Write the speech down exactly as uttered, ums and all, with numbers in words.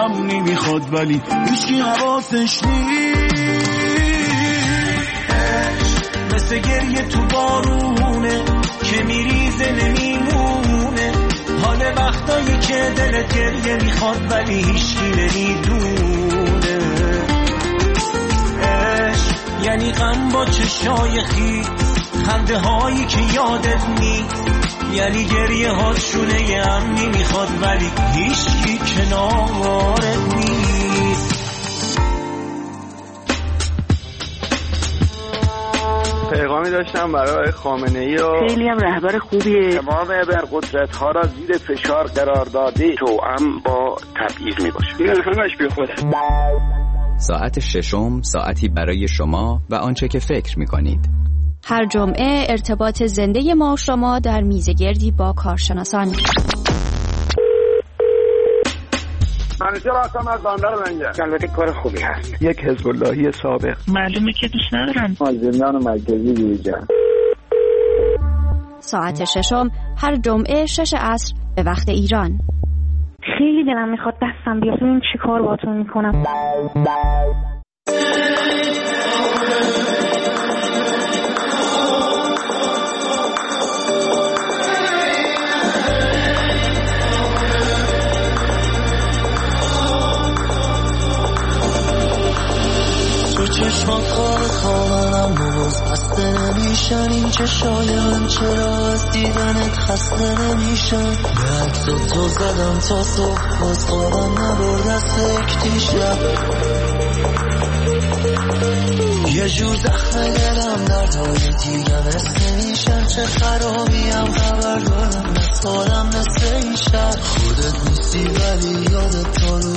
امنی میخواد ولی هیچکی حواسش نیست. مثل گریه تو بارونه که میریزه نمیمونه، حال وقتایی که دلت گریه میخواد ولی هیچکی نمیدونه. عشق یعنی غم با چشای خیس، خنده هایی که یادت نیست، یعنی گریه ها شونه امنی میخواد ولی هیچکی کنارت نیست. پیغامی داشتم برای خامنه‌ای و خیلی هم رهبر خوبیه. تمام ابرقدرت ها را زیر فشار قرار داده، توأم با تبعیض میباشه. این همش بی خوده. ساعت ششم، ساعتی برای شما و آنچه که فکر میکنید. هر جمعه ارتباط زنده ما و شما در میزگردی با کارشناسان. منیجر هستم از بندر منجر. البته کار خوبی هست. یک حزب اللهی سابق. معلومه که دوست ندارم. از زندان مرکزی بیرون. ساعت ششم هر جمعه شش عصر به وقت ایران. خیلی دلم میخواد دستم بیاد ببینم چی کار باهاتون میکنم. چشمات خواب خوابم باز خسته نمیشن، این چشای من چرا از دیدنت خسته نمیشن. به عکس تو زدم تا صبح باز خوابم نبرد از یک دیشب. یه جور زخم دلم دردهای دیگم حس نمیشن، چه خرابیم خبر دارم از حالم مثل این شب. خودت نیستی ولی یادت تا